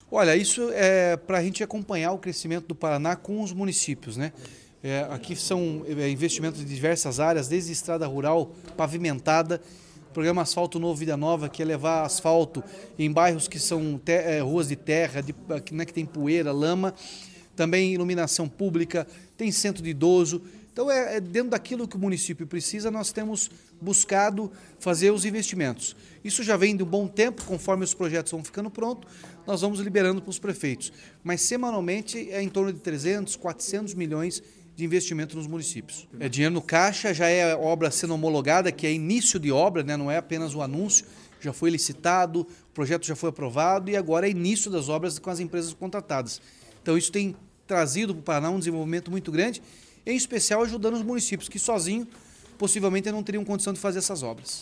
Olha, isso é para a gente acompanhar o crescimento do Paraná com os municípios, né? Aqui são investimentos de diversas áreas, desde estrada rural pavimentada, programa Asfalto Novo Vida Nova, que é levar asfalto em bairros que são ruas de terra, né, que tem poeira, lama, também iluminação pública, tem centro de idoso. Então, dentro daquilo que o município precisa, nós temos buscado fazer os investimentos. Isso já vem de um bom tempo, conforme os projetos vão ficando prontos, nós vamos liberando para os prefeitos. Mas, semanalmente, é em torno de 300, 400 milhões de investimento nos municípios. É dinheiro no caixa, já é obra sendo homologada, que é início de obra, né? Não é apenas o anúncio, já foi licitado, o projeto já foi aprovado e agora é início das obras com as empresas contratadas. Então, isso tem trazido para o Paraná um desenvolvimento muito grande, em especial ajudando os municípios que sozinhos possivelmente não teriam condição de fazer essas obras.